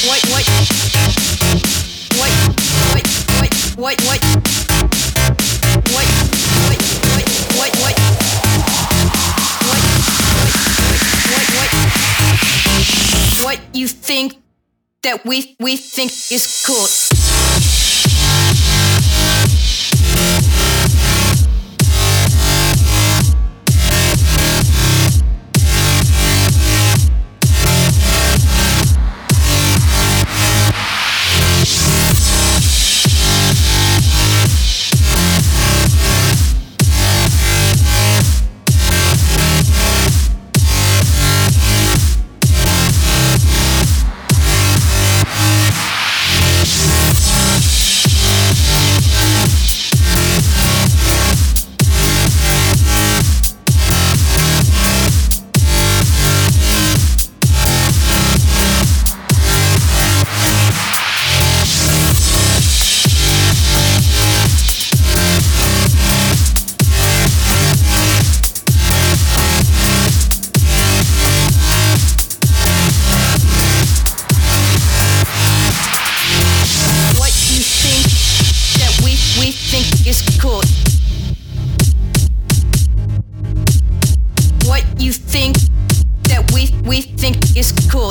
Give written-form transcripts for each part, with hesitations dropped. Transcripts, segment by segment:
What you think that we think is cool. What you think that we think is cool.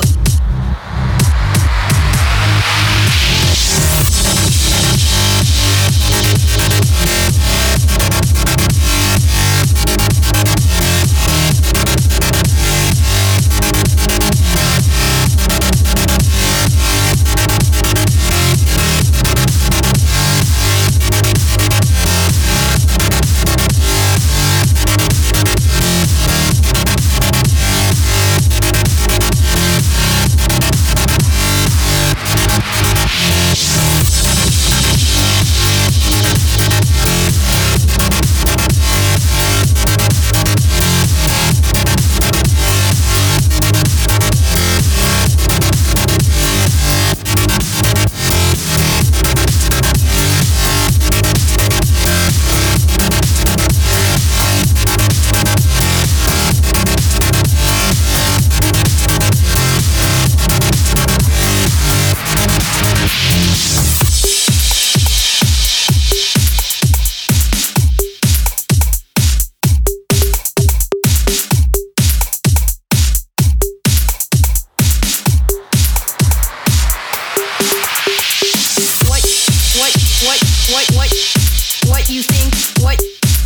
What you think, what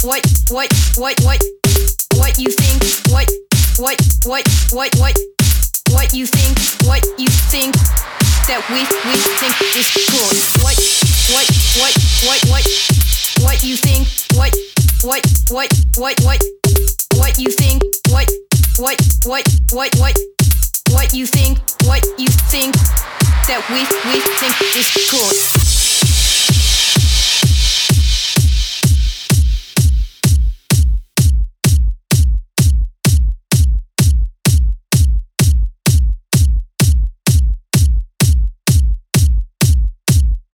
you think, what you think that we think is cool. What you think, what you think, what you think that we think is cool.